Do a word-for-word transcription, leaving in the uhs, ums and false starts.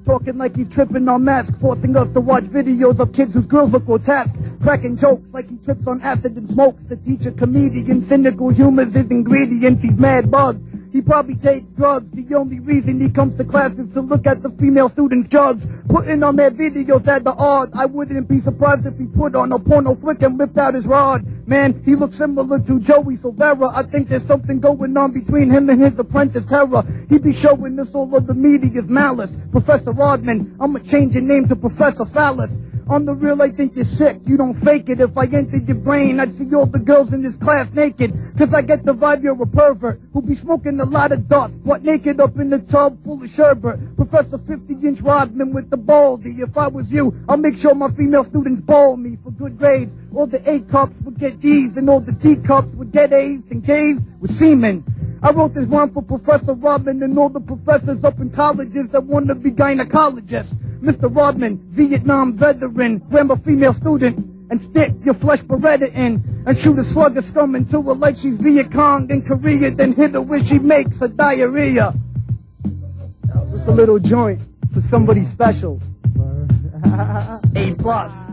Talking like he's tripping on masks, forcing us to watch videos of kids whose girls look grotesque. Cracking jokes like he trips on acid and smokes. The teacher comedian, cynical humor's his ingredients, he's mad bugged. He probably takes drugs. The only reason he comes to class is to look at the female students' jugs. Putting on their videos at the odds. I wouldn't be surprised if he put on a porno flick and whipped out his rod. Man, he looks similar to Joey Silvera. I think there's something going on between him and his apprentice Terror. He be showing us all of the media's malice. Professor Rodman, I'ma change your name to Professor Phallus. On the real, I think you're sick. You don't fake it. If I entered your brain, I'd see all the girls in this class naked. Cause I get the vibe you're a pervert who be smoking a lot of dust, butt naked up in the tub full of sherbet. Professor fifty-inch Rodman with the baldy. If I was you, I'll make sure my female students bowl me for good grades. All the A cups would get D's and all the D cups would get A's and K's with semen. I wrote this rhyme for Professor Rodman and all the professors up in colleges that want to be gynecologists. Mister Rodman, Vietnam veteran, grab a female student and stick your flesh Beretta in and shoot a slug of scum into her like she's Viet Cong in Korea, then hit her where she makes her diarrhea. Just a little joint for somebody special. A plus.